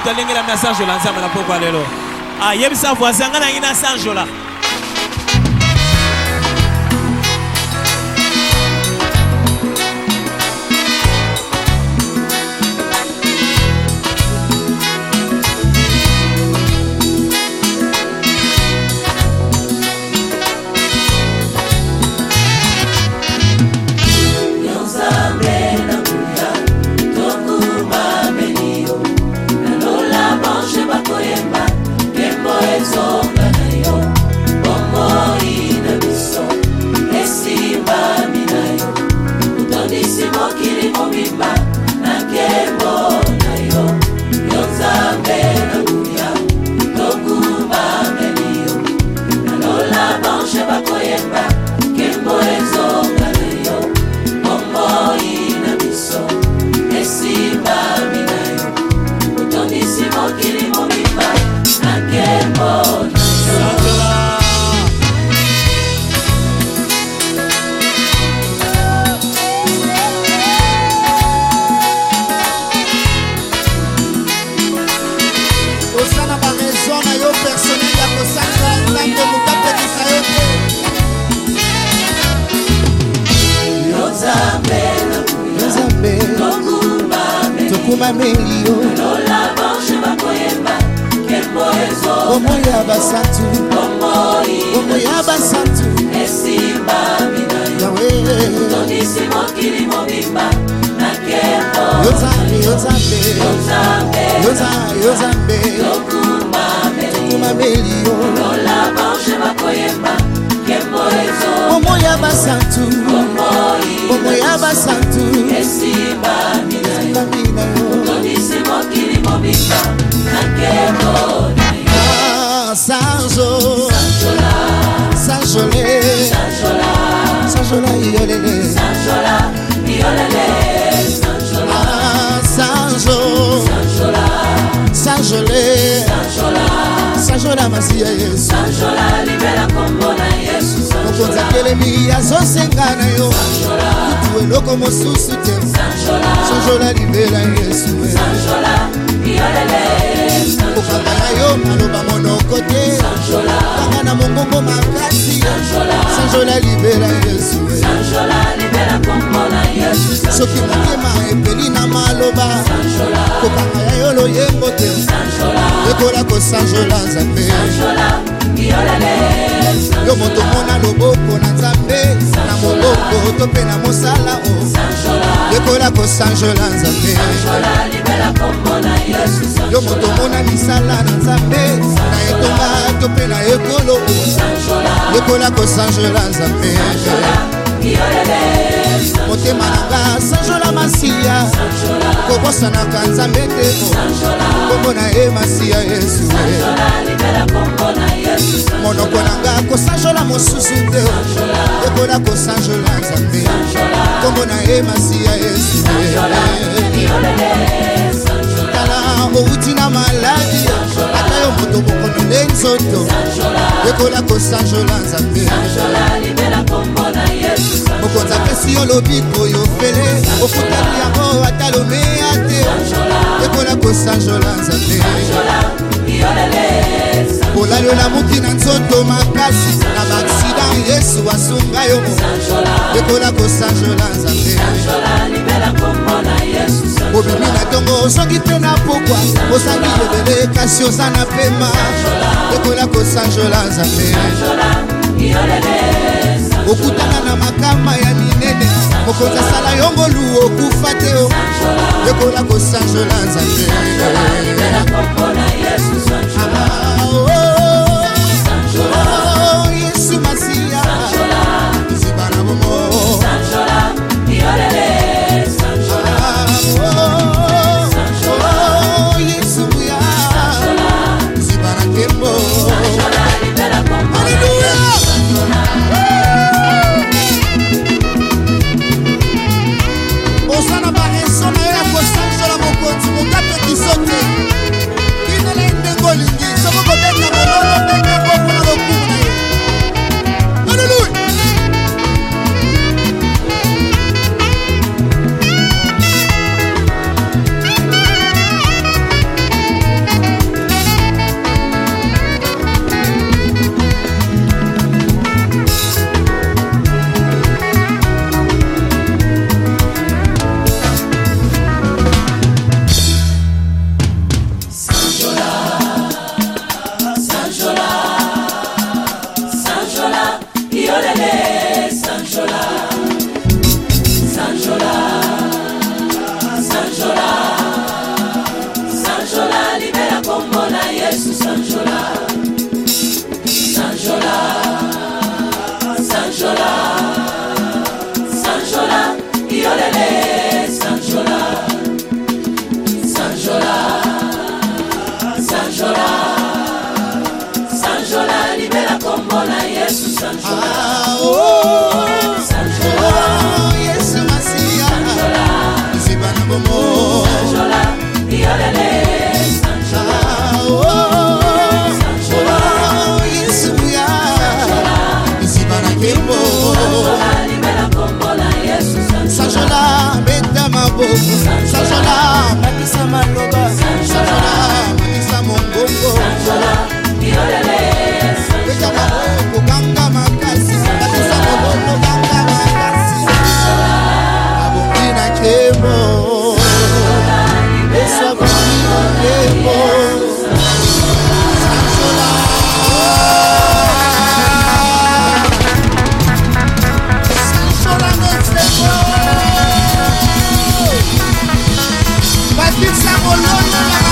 mutu alengela mia sanjola nzambe na poko lelo. Ah, yebisa voisin ngana ngina sanjola. okutana na makama ya minene mokonza sala yongo luo kufateo yekola ko sanjola nzambe Yesu Masia zibana momo sanjola yolele sanjola Yesu ya zibana kembo sanjola libera kombo hallelujah osana ba esona ya ko sanjola mokonzi mokape kisote inele ndengolingi soko Yesu Sanjola Sanjola Sanjola Sanjola Iolele Sanjola Sanjola Sanjola Sanjola libera kombola Yesu Sanjola Sanjola Yesu Masia Sanjola Zibana bomo Sanjola Iolele Sanjola Sanjola Yesu ya Zibana kembo Sanjola libera kombola Yesu Sanjola beta maboko Sanjola matisa maloba Sanjola matisa mongongo Sanjola Iolele beta maboko kanga makasi matisa mongongo kanga makasi abukina kembo Yesu abukina kembo Sanjola Sanjola next level Patrick Samolona